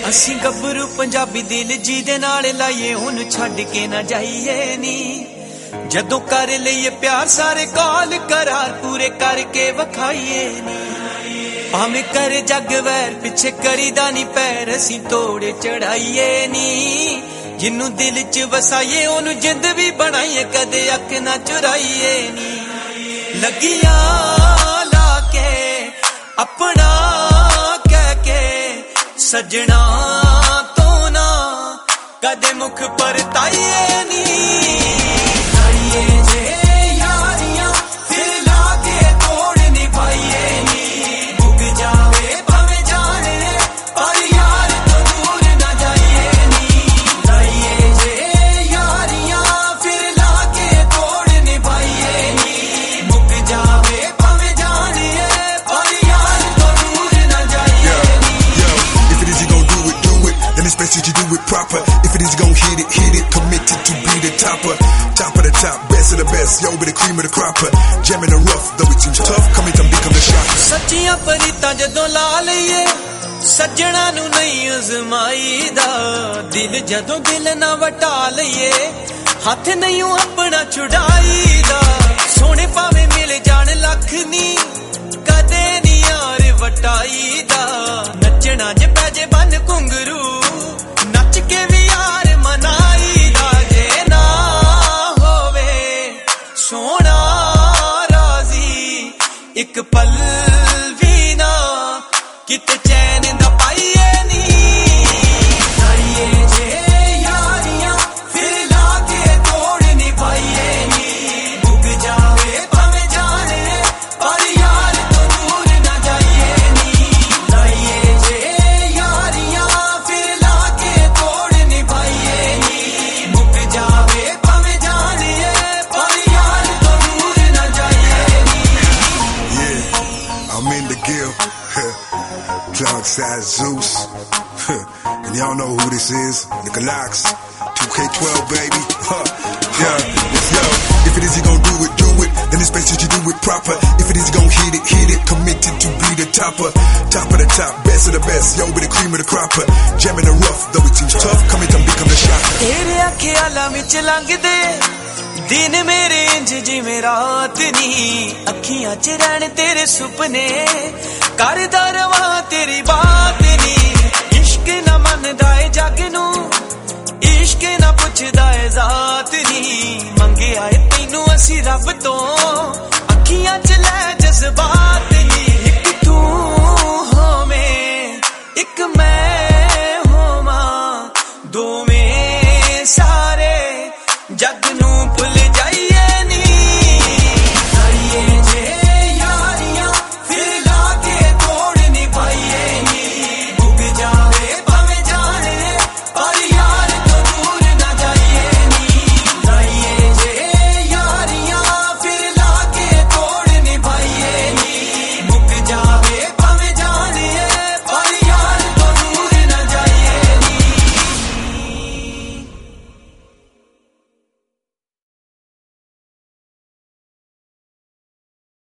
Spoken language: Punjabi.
ਅਸੀਂ ਗੱਭਰੂ ਪੰਜਾਬੀ ਦਿਲ ਜੀ ਦੇ ਨਾਲ ਲਾਈਏ ਉਹਨੂੰ ਛੱਡ ਕੇ ਨਾ ਜਾਈਏ ਨੀ। ਜਦੋਂ ਕਰ ਲਈਏ ਪਿਆਰ ਸਾਰੇ ਕਾਲ ਕਰਾਰ ਪੂਰੇ ਕਰਕੇ ਵਿਖਾਈਏ ਨੀ। ਭਾਵੇਂ ਕਰ ਜੱਗ ਵੈਰ ਪਿੱਛੇ ਕਰੀਦਾ ਨੀ ਪੈਰ ਅਸੀਂ ਤੋੜੇ ਚੜਾਈਏ ਨੀ। ਜਿਹਨੂੰ ਦਿਲ ਚ ਵਸਾਈਏ ਉਹਨੂੰ ਜਿੰਦ ਵੀ ਬਣਾਈਏ ਕਦੇ ਅੱਖ ਨਾ ਚੁਰਾਈਏ ਨੀ। ਲੱਗੀਆਂ ਲਾ ਕੇ ਆਪਣਾ ਕਹਿ ਕੇ ਸਜਣਾ ਤੋਂ ਨਾ ਕਦੇ ਮੁਖ ਪਰਤਾਈਏ ਨੀ। ਲਾਈਏ ਜੇ ਯਾਰੀਆਂ ਫਿਰ ਲਾ ਕੇ ਤੋੜ ਨਿਭਾਈਏ ਨੀ। ਮੁੱਕ ਜਾਵੇ ਭਾਵੇਂ ਜਾਣੇ ਪਰ ਯਾਰ ਤੋਂ ਦੂਰ ਨਾ ਜਾਈਏ ਨੀ। ਲਾਈਏ ਜੇ ਯਾਰੀਆਂ ਫਿਰ ਲਾ ਕੇ ਤੋੜ ਨਿਭਾਈਏ ਨੀ। ਮੁੱਕ ਜਾਵੇ ਭਾਵੇਂ ਜਾਣੇ ਪਰ ਯਾਰ ਤੋਂ ਦੂਰ ਨਾ ਜਾਈਏ ਨੀ। If it is you gon' do it, then it's best that you do it proper. If it is you gon' hit it, committed to be the topper. Top of the top, best of the best, yo, be the cream of the cropper. Jam in the rough, though it seems tough, come in and become the shopper. ਸੱਚੀਆਂ ਪਰੀਤਾਂ ਜਦੋਂ ਲਾ ਲਈਏ ਸੱਜਣਾ ਨੂੰ ਨਹੀਂ ਅਜ਼ਮਾਈਦਾ। ਦਿਲ ਜਦੋਂ ਦਿਲ ਨਾ ਵਟਾ ਲਈਏ ਹੱਥ ਨਹੀਂ ਆਪਣਾ ਛੁਡਾਈਦਾ। ਸੋਹਣੇ ਭਾਵੇਂ ਮਿਲ ਜਾਣ ਲੱਖ ਨੀ ਕਦੇ ਨੀ ਯਾਰ ਵਟਾਈਦਾ। ਨੱਚਣਾ ਜੇ ਪੈ ਜੇ ਬੰਨ ਘੁੰਗਰੂ ਨੱਚ ਕੇ ਵੀ ਯਾਰ ਮਨਾਈਦਾ। ਜੇ ਨਾ ਹੋਵੇ ਸੋਹਣਾ ਰਾਜ਼ੀ ਇੱਕ ਪਲ ਵੀ ਨਾ ਕਿਤੇ ਚੈਨ ਦਾ ਪਾਈਏ ਨੀ। ਲਾਈਏ ਜੇ ਯਾਰੀਆਂ ਫਿਰ ਲਾ ਕੇ ਤੋੜ ਨਿਭਾਈਏ ਨੀ। ਮੁੱਕ ਜਾਵੇ ਭਾਵੇਂ ਜਾਣੇ ਪਰ ਯਾਰ ਤੋਂ ਦੂਰ ਨਾ ਜਾਈਏ ਨੀ। ਲਾਈਏ ਜੇ ਯਾਰੀਆਂ ਫਿਰ ਲਾ ਕੇ ਤੋੜ ਨਿਭਾਈਏ ਨੀ। ਮੁੱਕ ਜਾਵੇ ਭਾਵੇਂ ਜਾਣੇ ਪਰ ਯਾਰ ਤੋਂ ਦੂਰ ਨਾ ਜਾਈਏ ਨੀ। Yeah, I'm in the guild. Cloud size Zeus. And y'all know who this is. Nicolax. 2K12, baby. Yeah, yo. If it is you gon' do it, then it's best that you do it proper. If it is you gon' hit it, committed to be the topper. Top of the top, best of the best, yo, be the cream of the cropper. Jam in the rough, though it seems tough, come in and become the shopper. ਤੇਰੇ ਖਿਆਲਾਂ ਵਿੱਚ ਲੰਘਦੇ ਦਿਨ ਮੇਰੇ ਇੰਜ ਜਿਵੇਂ ਰਾਤ ਨੀ। ਅੱਖੀਆਂ 'ਚ ਰਹਿਣ ਤੇਰੇ ਸੁਪਨੇ ਕਰਦਾ ਰਵਾਂ ਤੇਰੀ ਬਾਤ ਨੀ। ਇਸ਼ਕ ਨਾ ਮੰਨਦਾ ਏ ਜੱਗ ਨੂੰ ਇਸ਼ਕ ਨਾ ਪੁੱਛਦਾ ਏ ਜ਼ਾਤ ਨੀ। ਮੰਗਿਆ ਏ ਤੈਨੂੰ ਅਸੀਂ ਰੱਬ ਤੋਂ ਅੱਖੀਆਂ 'ਚ ਲੈ ਜਜ਼ਬਾਤ ਨੀ। ਇੱਕ ਤੂੰ ਹੋਵੇਂ ਇੱਕ ਮੈਂ ਹੋਵਾਂ ਦੋਵੇਂ ਸਾਰੇ ਜੱਗ